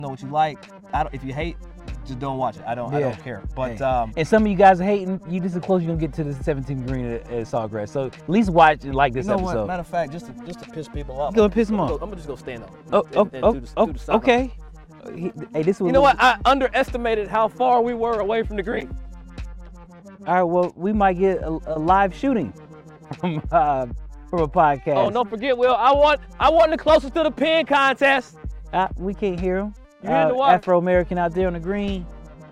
know what you like. If you hate, just don't watch it. I don't care. But and some of you guys are hating. You just as close you gonna get to the 17th green at Sawgrass. So at least watch and like this episode. What? Matter of fact, just to piss people off. Go piss them off. I'm gonna just go stand up. Okay. Hey, this was. You know what? I underestimated how far we were away from the green. All right. Well, we might get a live shooting from a podcast. Oh, don't forget, Will. I want the closest to the pin contest. We can't hear him. You hear the water? Afro-American out there on the green.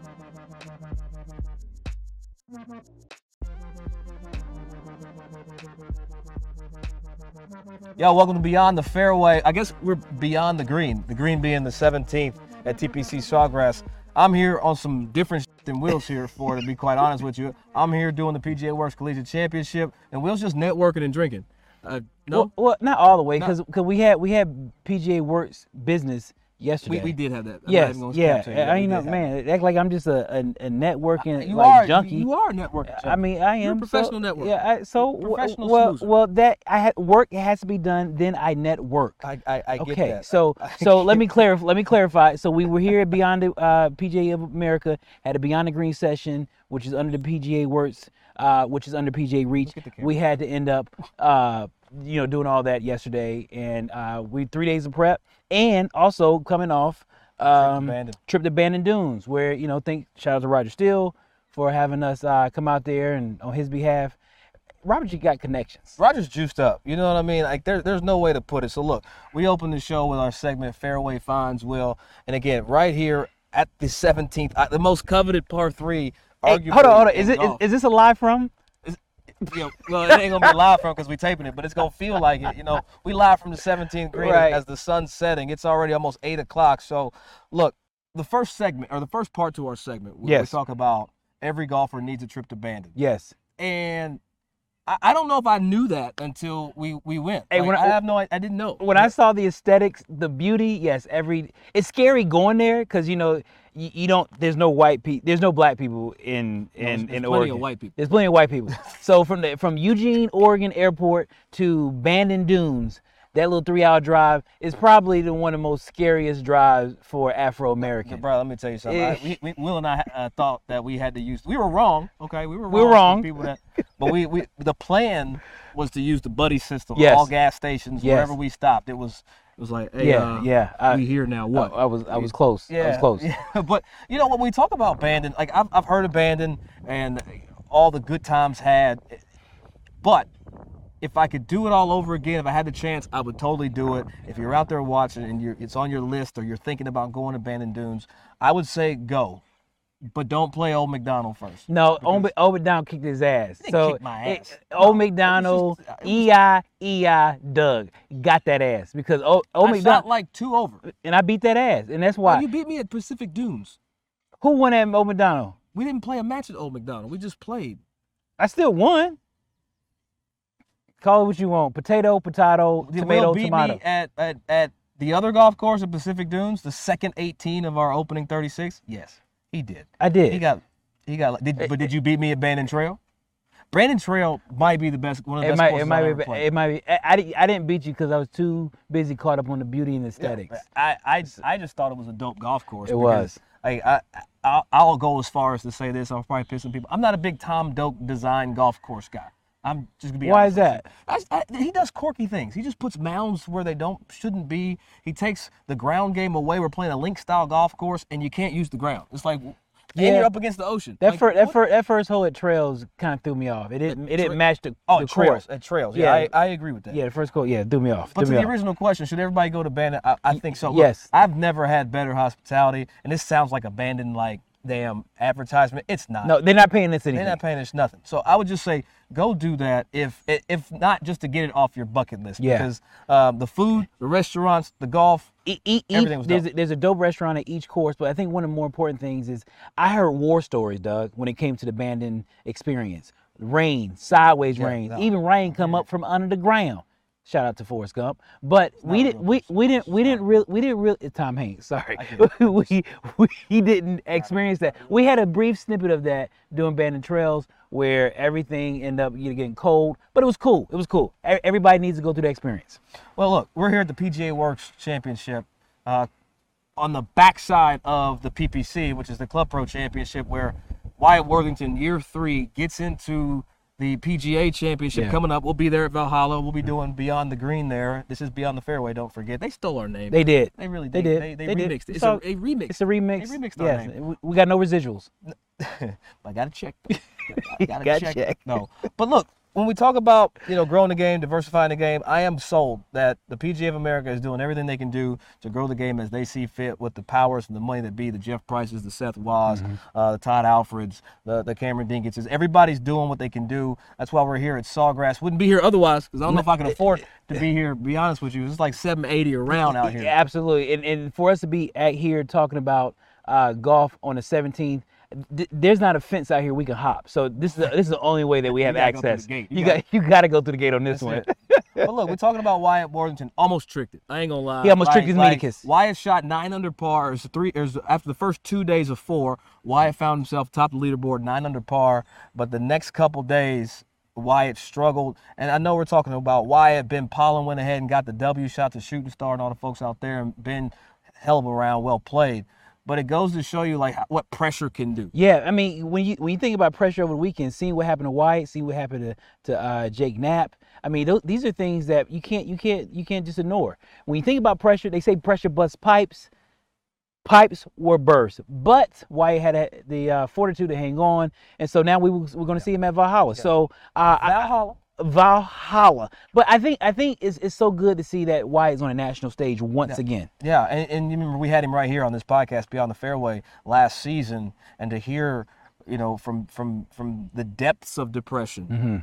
Yo, welcome to Beyond the Fairway. I guess we're beyond the green being the 17th at TPC Sawgrass. I'm here on some different than Will's here for, to be quite honest with you. I'm here doing the PGA Works Collegiate Championship, and Will's just networking and drinking. No? Well, not all the way, because we had PGA Works business yesterday. We did have that. Yes, I ain't know, man. Act like I'm just a networking junkie. You are a networking junkie. I mean, I am. You're a professional networker. Yeah, Professional snoozer. well, that work has to be done. Then I network. I get that. Okay, so let me clarify. So we were here at Beyond the PGA of America, had a Beyond the Green session, which is under the PGA Works, which is under PGA Reach. We had to end up, doing all that yesterday, and we 3 days of prep, and also coming off trip to Bandon Dunes, where shout out to Roger Steele for having us come out there, and on his behalf. Robert, you got connections. Roger's juiced up. You know what I mean? Like there's no way to put it. So look, we opened the show with our segment Fairway Finds, Will, and again right here at the 17th, the most coveted par 3. Hey, hold on. Is this a live from? Well, it ain't gonna be live from because we taping it, but it's gonna feel like it. We live from the 17th green as the sun's setting. It's already almost 8 o'clock. So, look, the first segment or the first part to our segment, we talk about every golfer needs a trip to Bandon. Yes. And I don't know if I knew that until we went. Hey, I didn't know. When I saw the aesthetics, the beauty, yes, it's scary going there because you don't. There's no white people. There's no black people in Oregon. There's plenty of white people. There's plenty of white people. So from Eugene, Oregon Airport to Bandon Dunes, that little 3-hour drive is probably one of the most scariest drives for Afro-Americans. Bro, let me tell you something. Will and I thought that we had to use. We were wrong. Okay, we were wrong. We were wrong. But the plan was to use the buddy system. Yes. All gas stations, wherever we stopped. It was like, hey, we here now. What? I was close. Yeah, I was close. Yeah. But when we talk about Bandon, like I've heard of Bandon and all the good times had, but if I could do it all over again, if I had the chance, I would totally do it. If you're out there watching and it's on your list or you're thinking about going to Bandon Dunes, I would say go. But don't play Old McDonald first. No, Old McDonald kicked his ass. Kicked my ass. Old McDonald, E.I. Doug got that ass because Old McDonald shot like 2 over. And I beat that ass, and that's why. Oh, you beat me at Pacific Dunes. Who won at Old McDonald? We didn't play a match at Old McDonald. We just played. I still won. Call it what you want. Potato, tomato, tomato. Me at the other golf course at Pacific Dunes, the second 18 of our opening 36? Yes, he did. I did. But did you beat me at Bandon Trail? Bandon Trail might be the best, one of the best courses I've ever played. It might be. I didn't beat you because I was too busy caught up on the beauty and aesthetics. Yeah, I just thought it was a dope golf course. It was. I'll go as far as to say this. I'm probably pissing people. I'm not a big Tom Doak design golf course guy. I'm just gonna be honest. Why is that? He does quirky things. He just puts mounds where they shouldn't be. He takes the ground game away. We're playing a link style golf course, and you can't use the ground. It's like, and you're up against the ocean. That first hole at Trails kind of threw me off. It didn't match the Trails. course. At Trails, yeah, I agree with that. Yeah, the first hole, threw me off. But to the original question, should everybody go to Bandon? I think so. Yes. Look, I've never had better hospitality, and this sounds like a Bandon damn advertisement. It's not. No, they're not paying us anything. They're not paying us nothing. So I would just say go do that if not just to get it off your bucket list. Yeah. Because the food, the restaurants, the golf, everything was dope. There's a dope restaurant at each course, but I think one of the more important things is I heard war stories, Doug, when it came to the Bandon experience. Rain, sideways rain, even rain come up from under the ground. Shout out to Forrest Gump, but we didn't really Tom Hanks. Sorry, we didn't experience that. We had a brief snippet of that doing Bandon Trails where everything ended up getting cold, but it was cool. It was cool. Everybody needs to go through the experience. Well, look, we're here at the PGA Works Championship. on the backside of the PPC, which is the Club Pro Championship, where Wyatt Worthington, year 3, gets into the PGA Championship coming up. We'll be there at Valhalla. We'll be doing Beyond the Green there. This is Beyond the Fairway, don't forget. They stole our name. They did. They really They did. did. They They did. remixed it. It's So, a remix. It's a remix. They remixed our Yes. name. We got no residuals. I got to check. I got to Gotta check. No. But look, when we talk about, growing the game, diversifying the game, I am sold that the PGA of America is doing everything they can do to grow the game as they see fit with the powers and the money that be, the Jeff Prices, the Seth Waz, the Todd Alfreds, the Cameron Dinkinses. Everybody's doing what they can do. That's why we're here at Sawgrass. Wouldn't be here otherwise, because I don't know if I can afford to be here, to be honest with you. It's like 780 around out here. Absolutely. And for us to be at here talking about golf on the 17th, there's not a fence out here we can hop. So this is the only way that we have gotta go through access. the gate. You got to go through the gate on this one. But look, we're talking about Wyatt Worthington. Almost tricked it. I ain't gonna lie. He almost tricked his Medicus. Wyatt shot 9 under par. After the first 2 days of 4, Wyatt found himself top of the leaderboard, 9 under par. But the next couple days, Wyatt struggled. And I know we're talking about Wyatt. Ben Pollan went ahead and got the W, shot to shooting star and all the folks out there. And Ben, hell of a round, well played. But it goes to show you what pressure can do. Yeah, I mean, when you think about pressure over the weekend, seeing what happened to Wyatt, seeing what happened to Jake Knapp, I mean, these are things that you can't just ignore. When you think about pressure, they say pressure busts pipes. Pipes were burst, but Wyatt had the fortitude to hang on, and so now we're going to see him at Valhalla. Yeah. So Valhalla. But I think it's so good to see that Wyatt's on a national stage once again. Yeah, and you remember we had him right here on this podcast, Beyond the Fairway, last season, and to hear, from the depths of depression,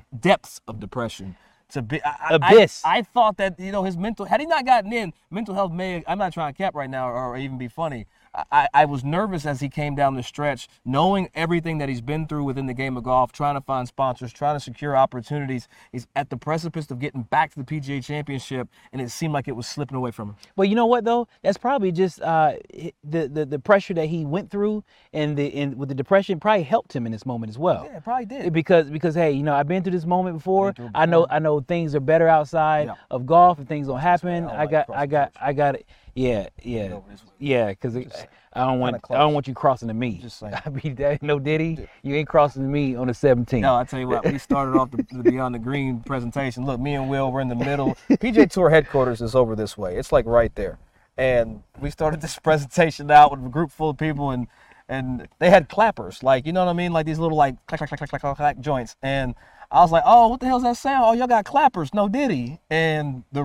to be abyss. I thought that his mental, had he not gotten in, mental health may. I'm not trying to cap right now or even be funny. I was nervous as he came down the stretch, knowing everything that he's been through within the game of golf, trying to find sponsors, trying to secure opportunities. He's at the precipice of getting back to the PGA Championship, and it seemed like it was slipping away from him. Well, you know what though? That's probably just the pressure that he went through, and with the depression probably helped him in this moment as well. Yeah, it probably did. Because hey, I've been through this moment before. I know things are better outside of golf, and things don't happen. I got it. Yeah, because I don't want you crossing to me. Just saying. I mean, no Diddy, you ain't crossing to me on the 17th. No, I tell you what, we started off the Beyond the Green presentation. Look, me and Will were in the middle. PGA Tour headquarters is over this way. It's like right there. And we started this presentation out with a group full of people, and they had clappers, like, you know what I mean? Like these little like clack, clack, clack, clack, clack, clack joints. And I was like, oh, what the hell's that sound? Oh, y'all got clappers, no Diddy. And the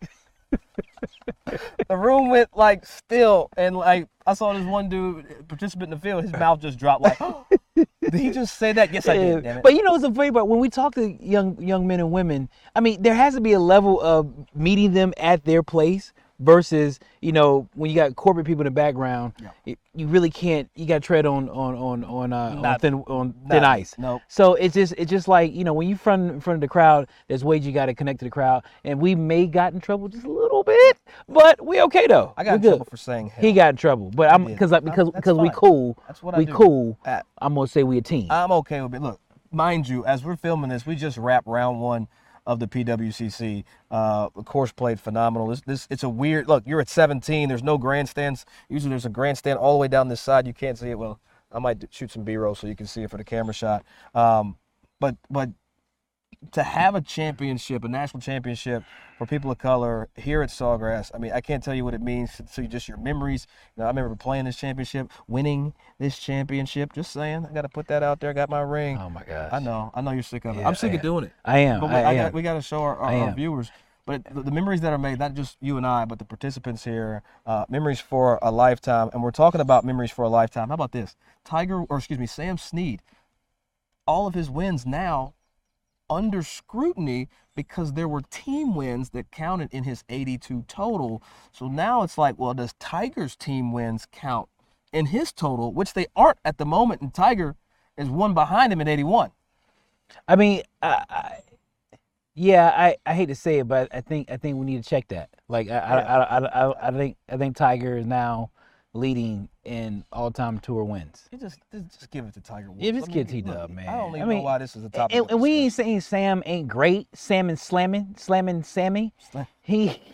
room went like still, and like I saw this one dude, participant in the field, his mouth just dropped like, oh, did he just say that? Yes, I did, damn it. But what's the funny part? When we talk to young men and women, I mean, there has to be a level of meeting them at their place versus, when you got corporate people in the background, you really can't. You got to tread on thin ice. Nope. So it's just like, when you in front of the crowd, there's ways you got to connect to the crowd, and we may got in trouble just a little bit, but we okay though. I got in trouble for saying hell. He got in trouble, but because we cool. That's what I do. Cool. I'm gonna say we a team. I'm okay with it. Look, mind you, as we're filming this, we just wrapped round 1 of the PWCC. The course played phenomenal. It's a weird look. You're at 17. There's no grandstands. Usually there's a grandstand all the way down this side. You can't see it. Well, I might shoot some B-roll so you can see it for the camera shot. But to have a championship, a national championship for people of color here at Sawgrass, I mean, I can't tell you what it means to just your memories. I remember playing this championship, winning this championship. Just saying, I got to put that out there. I got my ring. Oh my gosh. I know you're sick of it. I'm sick of doing it. I am. But we got to show our viewers. But the memories that are made, not just you and I, but the participants here, memories for a lifetime. And we're talking about memories for a lifetime. How about this? Sam Snead, all of his wins now under scrutiny because there were team wins that counted in his 82 total. So now it's like, well, does Tiger's team wins count in his total, which they aren't at the moment, and Tiger is one behind him at 81. I mean, I hate to say it, but I think we need to check that. Like, I think Tiger is now leading in all-time tour wins. Just give it to Tiger Woods. Yeah, just give it to T-Dub, man. I don't even know why this is a topic. And we ain't saying Sam ain't great. Slamming Sammy.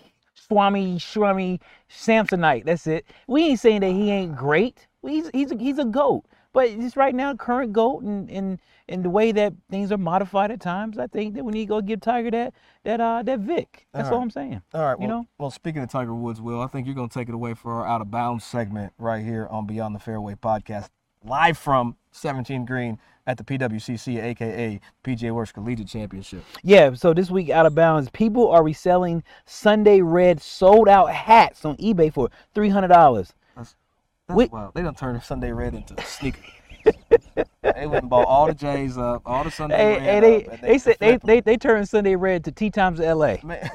Swami Samsonite. That's it. We ain't saying that he ain't great. He's a GOAT. But just right now, current GOAT and the way that things are modified at times, I think that we need to go give Tiger that Vic. That's all I'm saying. All right. You know? Well, speaking of Tiger Woods, Will, I think you're going to take it away for our Out of Bounds segment right here on Beyond the Fairway podcast, live from 17th Green at the PWCC, a.k.a. PGA Works Collegiate Championship. Yeah, so this week, Out of Bounds, people are reselling Sunday Red sold-out hats on eBay for $300. That's wild. They done turned Sunday Red into sneakers. They went and bought all the J's up, all the Sunday Red up. They said they turned Sunday Red to Tea Times LA. Man.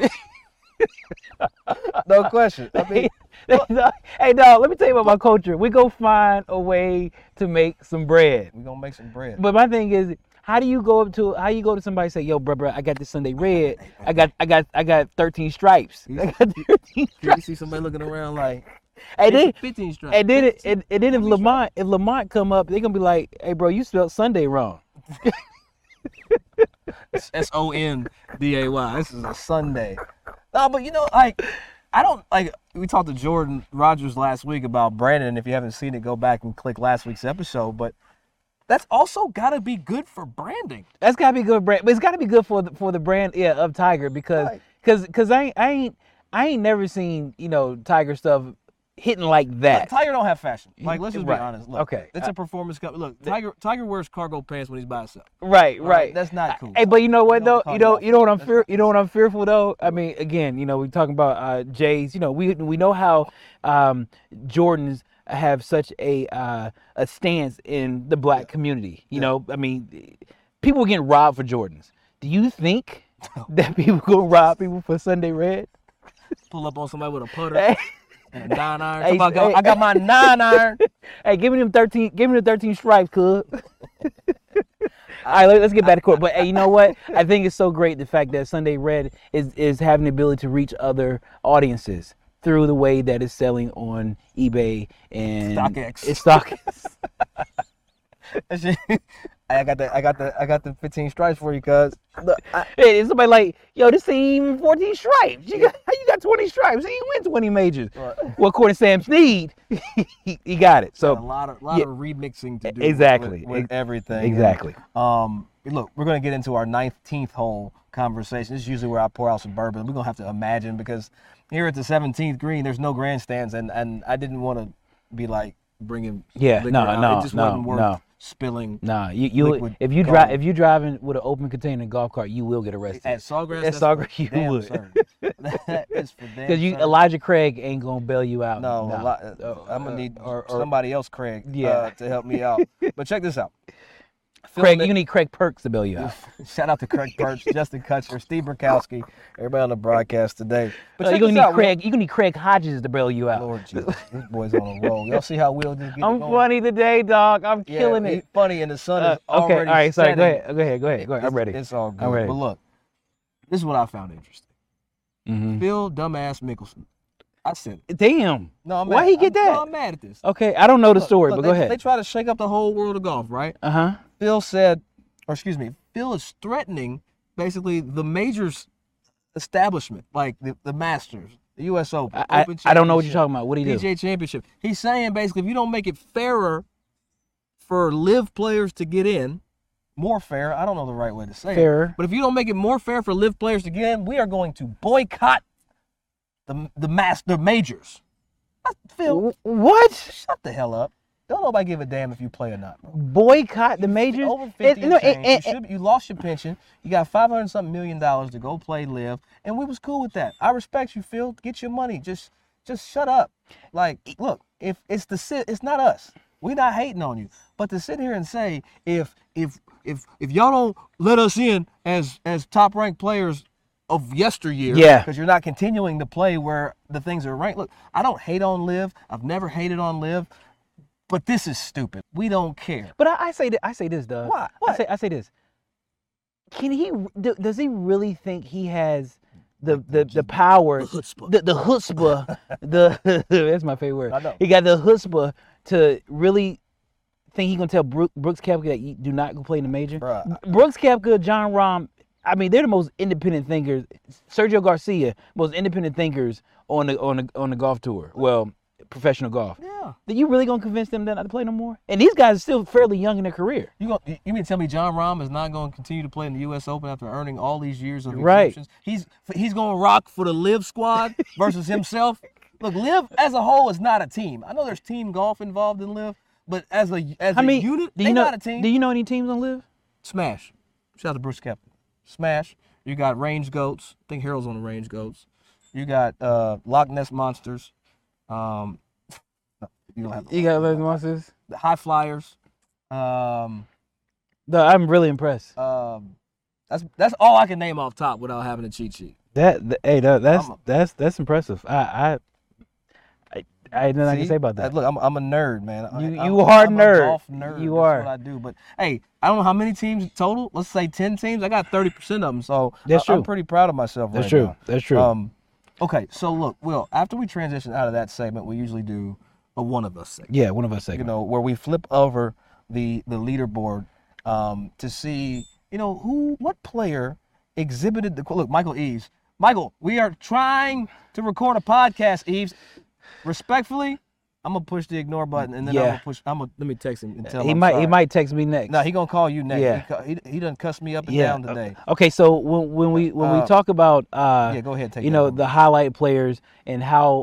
No question. I mean, hey dog, let me tell you about my culture. We go find a way to make some bread. We're gonna make some bread. But my thing is, how you go to somebody and say, yo, bro, I got this Sunday Red. I got 13 stripes. I got 13 stripes. You see somebody looking around like, and then 15 stripes. And then if Lamont come up, they're gonna be like, hey bro, you spelled Sunday wrong. It's SONDAY. This is a Sunday. No, but you know, like, I don't like. We talked to Jordan Rogers last week about Brandon. If you haven't seen it, go back and click last week's episode. But that's also got to be good for branding. That's got to be good brand, but it's got to be good for the brand, of Tiger because I ain't never seen Tiger stuff hitting like that. Like, Tiger don't have fashion. Like, let's just be honest. Look, okay, it's a performance company. Look, Tiger wears cargo pants when he's by himself. Right. That's not cool. Hey, but you know what though? You know what I'm fearful though. I mean, again, we're talking about Jays. We know how Jordans have such a stance in the black community. You know, I mean, people are getting robbed for Jordans. Do you think that people gonna rob people for Sunday Red? Pull up on somebody with a putter. And a 9-iron. I got my 9-iron. Hey, give me them 13 stripes, cuz. All right, let's get back to court. But hey, you know what? I think it's so great the fact that Sunday Red is having the ability to reach other audiences through the way that it's selling on eBay and StockX. It's StockX. I got the 15 stripes for you, cuz. Hey, somebody like, yo, this ain't even 14 stripes. How you got 20 stripes? He win 20 majors. Right. Well, according to Sam Snead, he got it. So a lot of remixing to do. Exactly. With everything. Exactly. And, look, we're gonna get into our 19th hole conversation. This is usually where I pour out some bourbon. We're gonna have to imagine because here at the 17th green, there's no grandstands, and I didn't want to be like bringing liquor out. It just wasn't worth spilling. Nah, if you driving with an open container golf cart, you will get arrested. At Sawgrass. At Sawgrass, you would. That is for damn. Because Elijah Craig ain't gonna bail you out. No. I'm gonna need somebody else, Craig, to help me out. But check this out. Craig, you need Craig Perks to bail you out. Shout out to Craig Perks, Justin Kutcher, Steve Burkowski, everybody on the broadcast today. But you're gonna need Craig Hodges to bail you out. Lord Jesus, this boy's on a roll. Y'all see how Will just get I'm going? funny today, dog. I'm killing it. He's funny, and the sun is already okay. All right, sorry. setting. Go ahead. I'm ready. It's all good. I'm ready. But look, this is what I found interesting. Mm-hmm. Phil Dumbass Mickelson. I said it. Damn. No, I'm why mad. he get that? No, I'm mad at this. Okay, I don't know the story, but go ahead. They try to shake up the whole world of golf, right? Uh-huh. Phil is threatening basically the majors establishment, like the Masters, the U.S. Open. I don't know what you're talking about. What do you do? PGA Championship. He's saying basically if you don't make it fairer for live players to get in, more fair, I don't know the right way to say it. But if you don't make it more fair for live players to get in, we are going to boycott the majors. Phil, what? Shut the hell up. Don't nobody give a damn if you play or not, bro. Boycott the majors? Over 50 and change. You lost your pension. You got $500-something million to go play live, and we was cool with that. I respect you, Phil. Get your money. Just shut up. Like, look, if it's not us. We're not hating on you. But to sit here and say if y'all don't let us in as top ranked players of yesteryear, because you're not continuing to play where the things are ranked. Look, I don't hate on live. I've never hated on live. But this is stupid. We don't care. But I say this, Doug. What? I say this. Does he really think he has the power, the chutzpah, that's my favorite word. I know. He got the chutzpah to really think he gonna tell Brooks Koepka that you do not go play in the major? Bruh. Brooks Koepka, John Rahm, I mean, they're the most independent thinkers. Sergio Garcia, most independent thinkers on the golf tour. Well, professional golf. Yeah. Then you really gonna convince them not to play no more? And these guys are still fairly young in their career. You mean to tell me John Rahm is not going to continue to play in the U.S. Open after earning all these years of Right. exemptions? He's going to rock for the Live squad versus himself. Look, Live as a whole is not a team. I know there's team golf involved in Live, but as a unit, they're not a team. Do you know any teams on Live? Smash. Shout out to Bruce Kepler. Smash. You got Range Goats. I think Harold's on the Range Goats. You got Loch Ness Monsters. You don't have You got Loch Monsters. the High Flyers. No, I'm really impressed. That's all I can name off top without having a cheat sheet. That's impressive. I had nothing I can say about that. Look, I'm a nerd, man. You are a nerd. A golf nerd. You That's are. what I do. But hey, I don't know how many teams total. Let's say 10 teams. I got 30% of them, so That's true. I'm pretty proud of myself. That's right true. now. That's true. Okay, so look, Will. After we transition out of that segment, we usually do a one of us segment. Yeah, one of us segment. You know, where we flip over the leaderboard to see, what player exhibited the look. Michael Eves. Michael, we are trying to record a podcast, Eves. Respectfully, I'm gonna push the ignore button, and then Yeah. let me text him and tell him He I'm might sorry. he might text me next. No, he gonna call you next. Yeah. He done cuss me up and down today. Okay, so when we talk about Yeah, go ahead. Take that one. the highlight players and how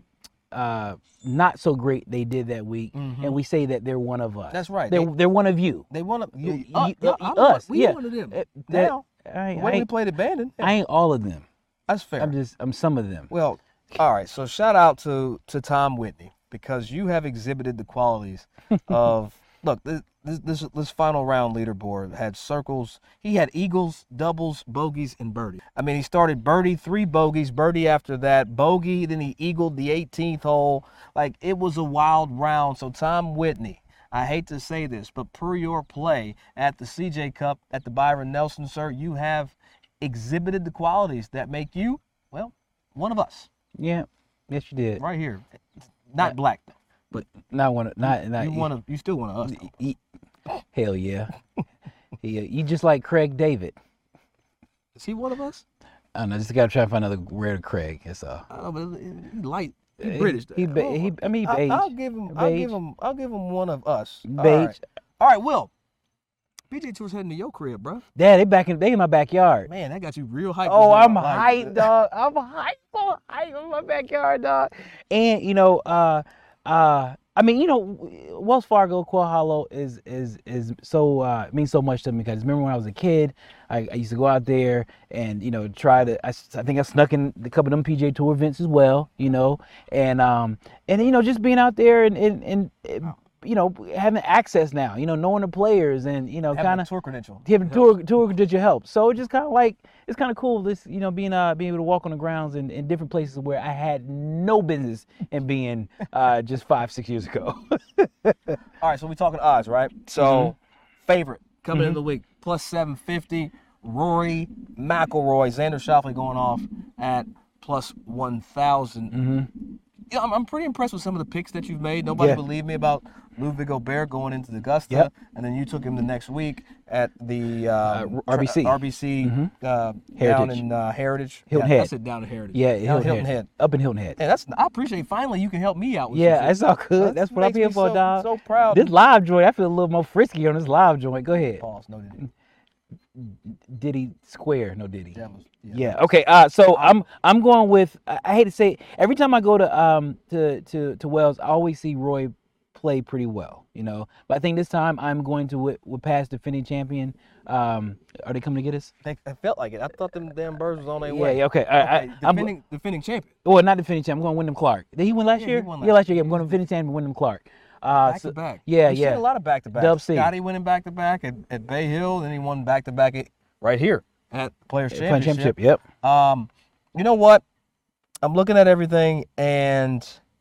not so great they did that week, and we say that they're one of us. That's right. They're one of you. They want to Us. We Yeah. one of them. That- Now, I when we ain't, played Abandoned, I ain't all of them. that's fair. I'm some of them. Well, all right. So shout out to Tom Whitney, because you have exhibited the qualities of look. This final round leaderboard had circles. He had eagles, doubles, bogeys, and birdie. I mean, he started birdie, 3 bogeys, birdie after that, bogey, then he eagled the 18th hole. Like, it was a wild round. So Tom Whitney, I hate to say this, but per your play at the CJ Cup at the Byron Nelson, sir, you have exhibited the qualities that make you, well, one of us. Yeah. Yes, you did. Right here. Not black, though, but Not one. Not you still one of us, though. Hell yeah. You just like Craig David. Is he one of us? I don't know. Just gotta try to find another rare Craig. That's all. I don't know, but he's light. He's British. He beige. I'll give him one of us. Beige. All right, Will. PJ Tour's heading to your crib, bro. Dad, they in my backyard. Man, that got you real hyped. Oh, just I'm now. Like, hyped, dog. I'm hyped. So hyped in my backyard, dog. And I mean, Wells Fargo, Quail Hollow is so means so much to me, because remember when I was a kid, I used to go out there and try to. I think I snuck in a couple of them PGA Tour events as well, and just being out there and having access now, knowing the players and having kind a of tour credential. having tour credential helps. So it's just kind of like it's kind of cool this being able to walk on the grounds in different places where I had no business in being just 5-6 years ago. All right, so we're talking odds, right? So favorite coming into the week plus 750. Rory McIlroy, Xander Schauffele going off at plus 1,000. I'm pretty impressed with some of the picks that you've made. Nobody believed me about Ludwig Gobert going into the Augusta, and then you took him the next week at the RBC down in Heritage. Hilton I Head. said down in Heritage. Yeah, Hilton Head. Up in Hilton Head. And I appreciate finally you can help me out with Yeah, some it's all good. That's what I'm makes here me for, dog. So proud. This live joint, I feel a little more frisky on this live joint. Go ahead. Pause. No, did Diddy Square, no Diddy. Yeah. Okay. So I'm going with. I hate to say it, every time I go to Wells, I always see Roy play pretty well. But I think this time I'm going to with past defending champion. Are they coming to get us? I felt like it. I thought them damn birds was on their way. Yeah. Okay. Okay. Defending champion. Well, not defending champion. I'm going Wyndham Clark. Did he win last year? He won last year. Yeah, I'm going to defending champion Wyndham Clark. Back to back. Yeah, We've yeah. seen a lot of back to back. Dub C. Scotty winning back to back at Bay Hill, then he won back to back right here at Players Championship. Yep. You know what? I'm looking at everything, and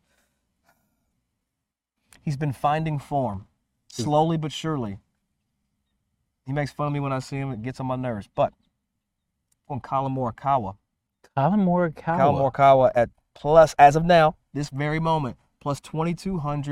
he's been finding form slowly but surely. He makes fun of me when I see him. It gets on my nerves. But I'm going Colin Morikawa. Colin Morikawa. Colin Morikawa at plus, as of now, this very moment, plus 2,200.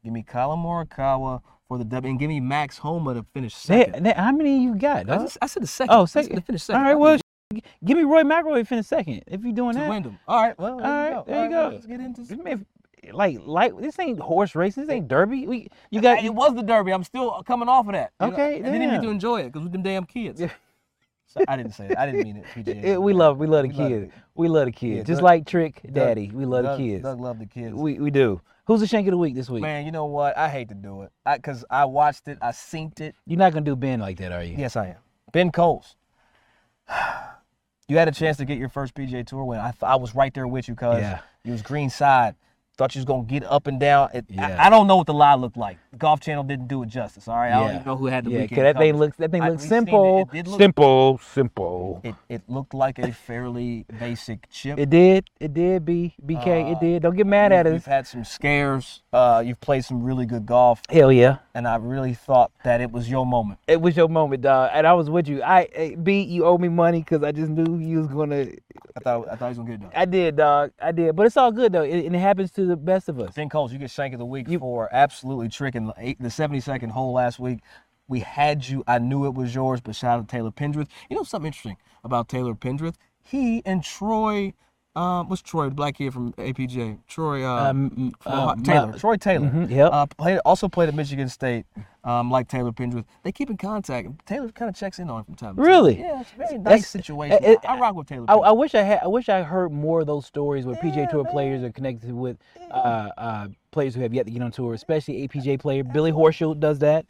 Give me Colin Morikawa for the W, and give me Max Homa to finish second. How many you got? I said the second. Oh, I said second. to finish second. All right, well, give me Roy McIlroy to finish second. If you're doing to that. Wyndham. All right, well, There you go. Let's get into this. Man, like this ain't horse racing. This ain't Derby. You got. It was the Derby. I'm still coming off of that. Okay, I didn't even damn. get to enjoy it because with them damn kids. So I didn't say it. I didn't mean it. PGA. We love the kids. We love the kids. Yeah, Just Doug- like Trick Doug- Daddy. We love the kids. Doug loved the kids. We do. Who's the shank of the week this week? Man, you know what? I hate to do it because I watched it. I synced it. You're not gonna do Ben like that, are you? Yes, I am. Ben Coles. You had a chance to get your first PGA Tour win. I was right there with you, cuz. Yeah. You was green side. Thought you was going to get up and down. Yeah. I don't know what the lie looked like. Golf Channel didn't do it justice, all right? I don't Yeah. even know who had the Yeah, weekend that thing coverage. looks We've seen it. simple. It did look- Simple. It looked like a fairly basic chip. It did, BK. It did. Don't get mad at You've us. had some scares. You've played some really good golf, Hell yeah. and I really thought that it was your moment. It was your moment, dog, and I was with you. B, you owe me money because I just knew you was gonna. I thought he was going to get it done. I did, dog. I did, but it's all good though, and it happens to the best of us. Ben Coles, you get Shank of the Week for absolutely tricking the 72nd hole last week. We had you. I knew it was yours, but shout out to Taylor Pendrith. You know something interesting about Taylor Pendrith? He and Troy, what's Troy, the black kid from APJ? Troy Taylor. Troy Taylor. Yep. Also played at Michigan State, like Taylor Pendrith. They keep in contact. Taylor kind of checks in on him from time to time. Really? Yeah, it's a very nice situation. I rock with Taylor Pendrith. I wish I heard more of those stories where PGA Tour players are connected with players who have yet to get on tour, especially APJ player. Billy Horschel does that.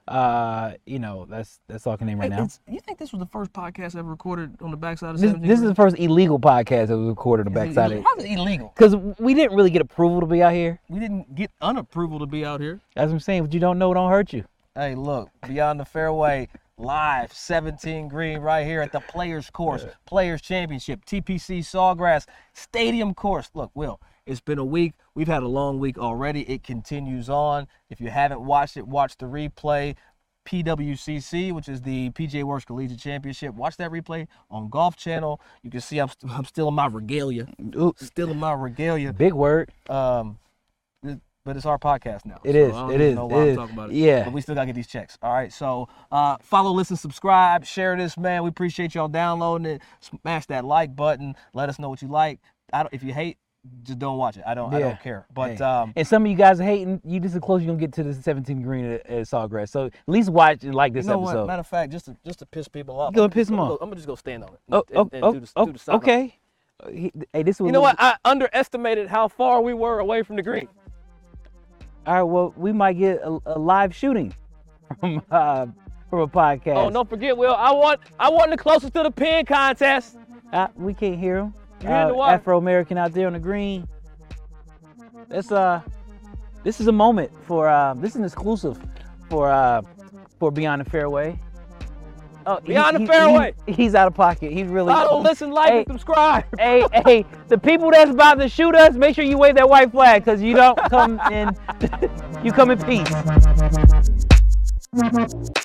That's all I can name right now. You think this was the first podcast ever recorded on the backside of This 17 is the first illegal podcast that was recorded on the backside of it. How's it illegal? Because we didn't really get approval to be out here. We didn't get unapproval to be out here. That's what I'm saying. What you don't know don't hurt you. Hey, look, Beyond the Fairway, live, 17 green right here at the Players Course, Players Championship, TPC Sawgrass Stadium Course. Look, Will, it's been a week. We've had a long week already. It continues on. If you haven't watched it, watch the replay. PWCC, which is the PGA Works Collegiate Championship. Watch that replay on Golf Channel. You can see I'm still in my regalia. Still in my regalia. Big word. But it's our podcast now. It so is. I don't It even is. know It why I'm is. talking about it. Yeah. But we still got to get these checks. All right. So follow, listen, subscribe, share this, man. We appreciate y'all downloading it. Smash that like button. Let us know what you like. If you hate, just don't watch it. I don't care. But and some of you guys are hating. You just as close you're gonna get to the 17th green at Sawgrass. So at least watch and like this you know episode. what? Matter of fact, just to piss people off. You gonna piss them off? I'm gonna just go stand on it. Oh, and do the sign off. okay. Hey, this was. You know what? I underestimated how far we were away from the green. All right. Well, we might get a live shooting from a podcast. Oh, don't forget, Will. I want the closest to the pin contest. We can't hear him. You're in the water. Afro-American out there on the green. This is a moment for this is an exclusive for Beyond the Fairway. Oh, Beyond the Fairway. He's out of pocket. He's really. Follow, listen, like, and subscribe. Hey, the people that's about to shoot us, make sure you wave that white flag, because you don't come in. You come in peace.